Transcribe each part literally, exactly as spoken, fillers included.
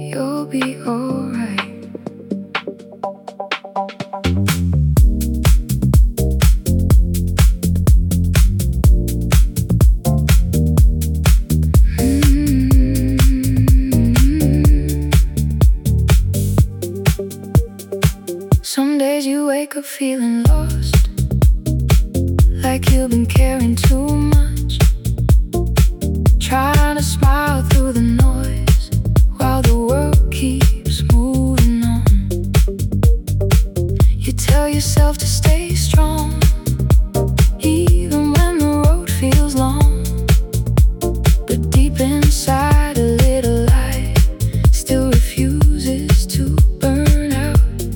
you'll be alright. Some days you wake up feeling lost, like you've been caring too much, trying to smile through the noise while the world keeps moving on. You tell yourself to stay strong, even when the road feels long. But deep inside, a little light still refuses to burn out.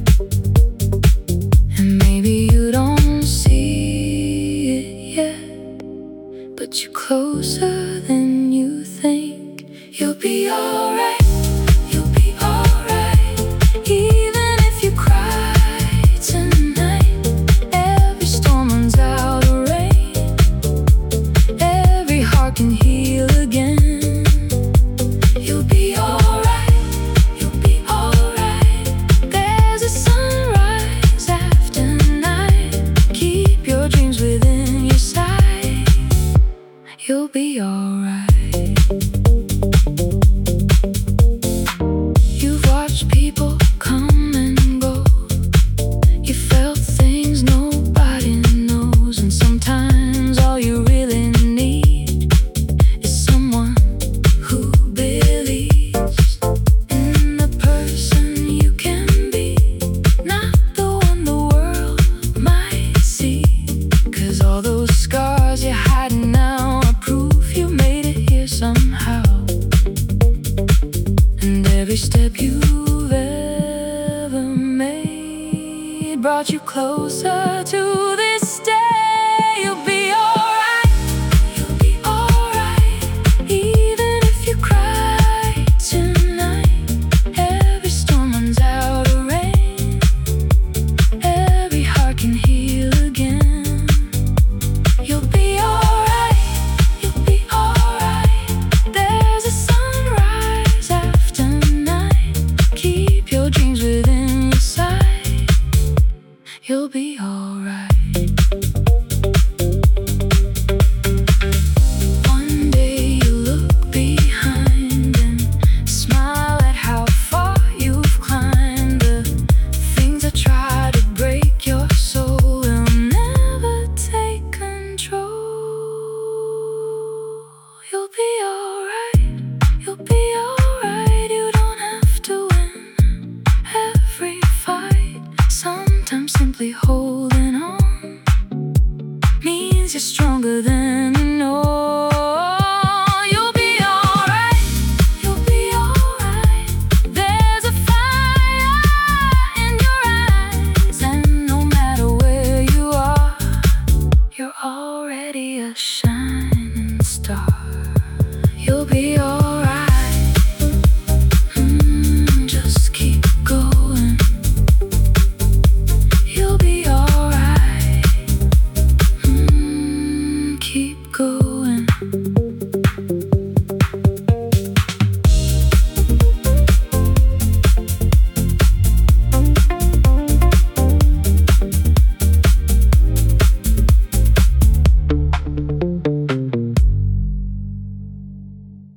And maybe you don't see it yet, but you're closer than you think. You'll be alright, you'll be alright. Even if you cry tonight, every storm runs out of rain, every heart can heal again. You'll be alright, you'll be alright. There's a sunrise after night. Keep your dreams within your sight. You'll be alright. You've watched people come and go. You felt things nobody knows. And sometimes all you really need is someone who believes in the person you can be, not the one the world might see. 'Cause all those scars you're hiding now are proof you made it here somehow. And every step you've ever made brought you closer to the